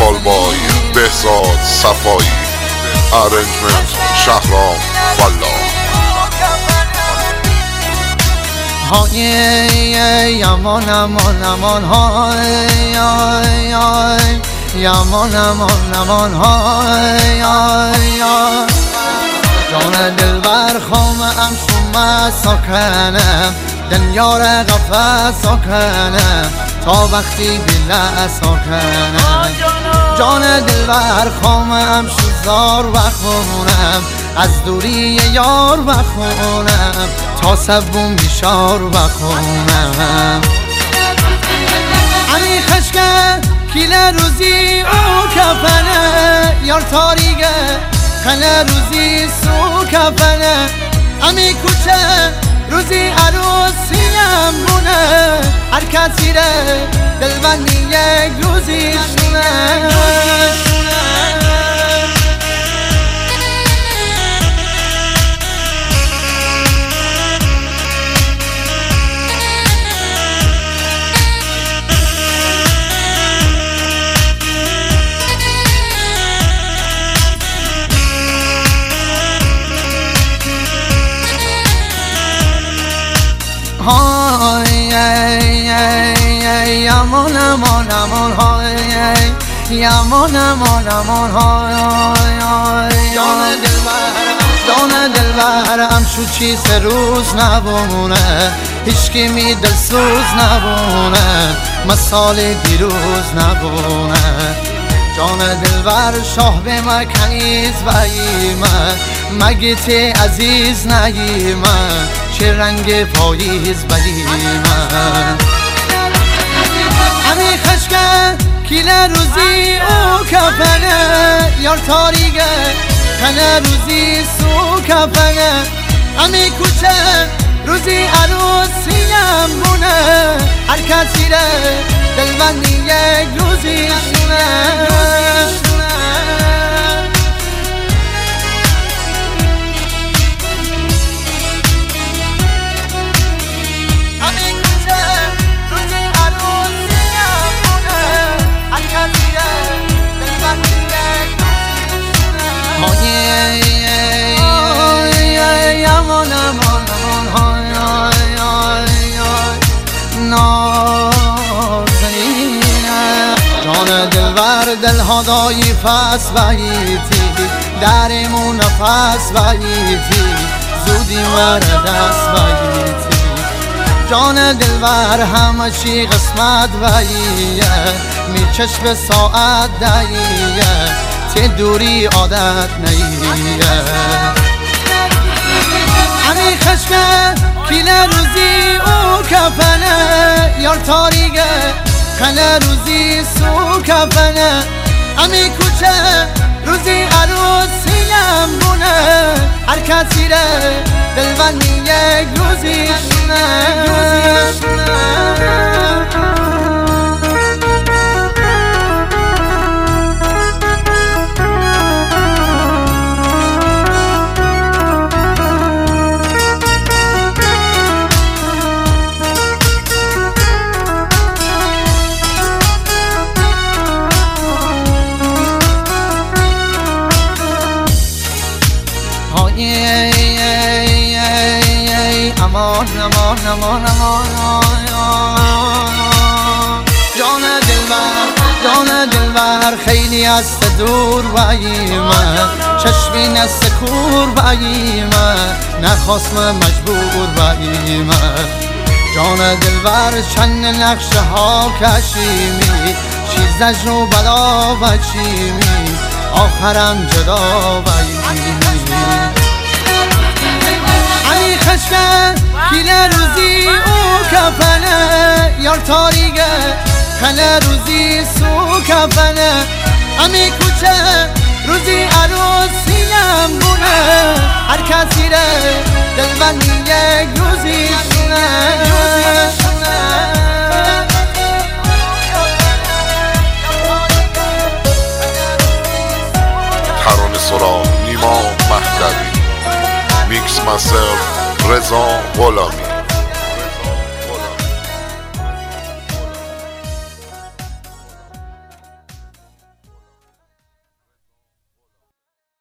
کالبای بهزاد صفایی، ارنجمنت شهرام والله. های امان امان امان های امان امان امان های جان دلبر خامم شما ساکنم دنیار قفص ساکنم تا وقتی بله ساکنم جان دلبر خامم شوزار بخونم از دوری یار بخونم تا سبون بیشار بخونم امی خشکه کیل روزی او کفنه یار تاریگه خنه روزی سو کفنه امی کوچه روزی عروسیم بونه هر کسی ره دلبندی یک روزی شونه های امان امان امان های امان امان امان های جان دلبرم شو چی سه روز نبونه هیچکی می دلسوز نبونه مثال دیروز نبونه جان دلبر شاه به مکنیز باییمه مگیت عزیز نگیمه چه رنگ پاییز بلیمه همی خشکه کیل روزی او کفنه یار تاریگه خنه روزی سو کفنه همی کوچه روزی عروسیم بونه هر کسی ره دلبندی یک روزی شونه جان دلبر دلها دایی فس باییتی درمون نفس باییتی زودی مر دست باییتی جان دلبر همه چی قسمت باییه می چشم ساعت داییه تی دوری عادت نیه امی خشکه کیل روزی او کفنه یار تاریگه خنه روزی سو کفنه امی کوچه روزی عروسیم بونه هر کسی ره دلبندی یک روزی شونه امان امان امان امان جان دلبر خیلی از دور باییمه چشمی نست کور باییمه نخواستم مجبور باییمه جان دلبر چند نقشه ها کشیمی چیزش رو بلا بچیمی آخرم جدا باییمی علی خشکه کیل روزی او کفنه یار تاریگه خنه روزی سو کفنه امی کوچه روزی عروسیم بونه هر کسی ره دلبندی یک روزی شونه ترانه سرا نیما مهدوی، میکس مستر رضا غلامی.